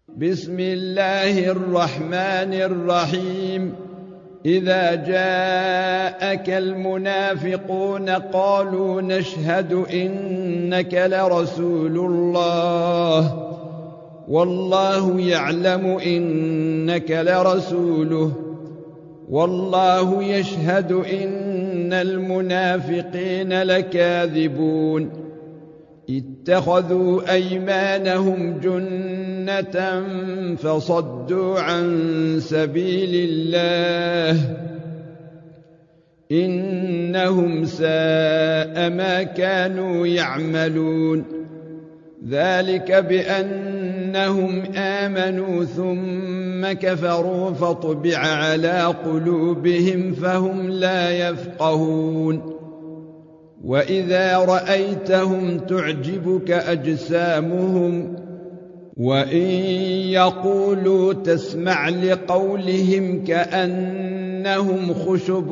بسم الله الرحمن الرحيم. إذا جاءك المنافقون قالوا نشهد إنك لرسول الله والله يعلم إنك لرسوله والله يشهد إن المنافقين لكاذبون. اتخذوا أيمانهم جنة فصدوا عن سبيل الله إنهم ساء ما كانوا يعملون. ذلك بأنهم آمنوا ثم كفروا فطبع على قلوبهم فهم لا يفقهون. وإذا رأيتهم تعجبك أجسامهم وإن يقولوا تسمع لقولهم كأنهم خشب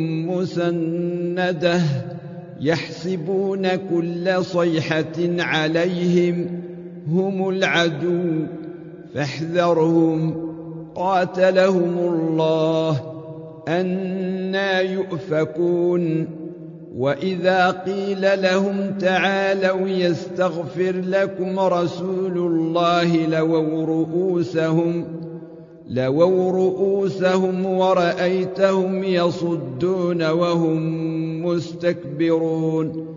مسندة يحسبون كل صيحة عليهم هم العدو فاحذرهم قاتلهم الله أنى يؤفكون. وإذا قيل لهم تعالوا يستغفر لكم رسول الله لووا رؤوسهم ورأيتهم يصدون وهم مستكبرون.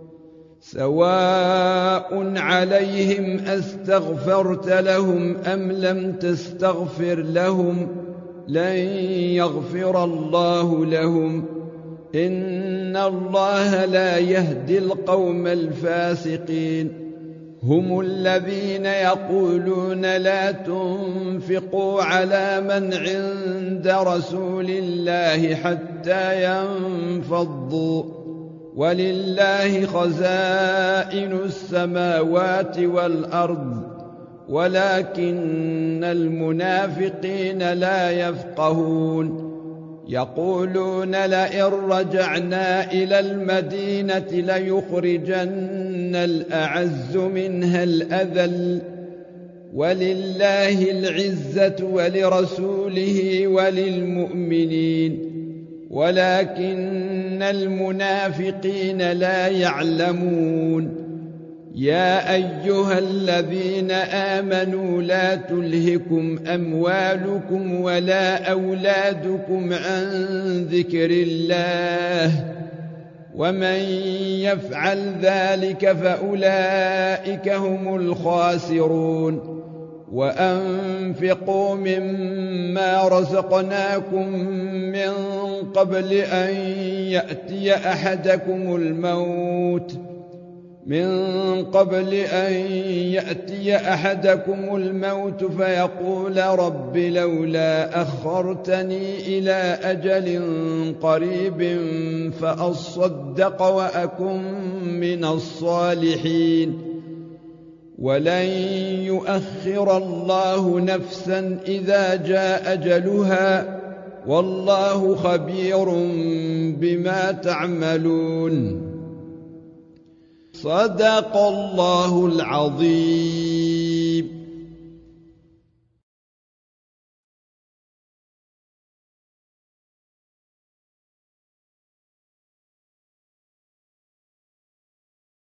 سواء عليهم أستغفرت لهم أم لم تستغفر لهم لن يغفر الله لهم إن الله لا يهدي القوم الفاسقين. هم الذين يقولون لا تنفقوا على من عند رسول الله حتى ينفضوا ولله خزائن السماوات والأرض ولكن المنافقين لا يفقهون. يقولون لئن رجعنا إلى المدينة ليخرجن الأعز منها الأذل ولله العزة ولرسوله وللمؤمنين ولكن المنافقين لا يعلمون. يا أيها الذين آمنوا لا تلهكم أموالكم ولا أولادكم عن ذكر الله ومن يفعل ذلك فأولئك هم الخاسرون. وأنفقوا مما رزقناكم من قبل أن يأتي أحدكم الموت فيقول رب لولا أخرتني إلى أجل قريب فأصدق وأكن من الصالحين ولن يؤخر الله نفسا إذا جاء أجلها والله خبير بما تعملون. صدق الله العظيم.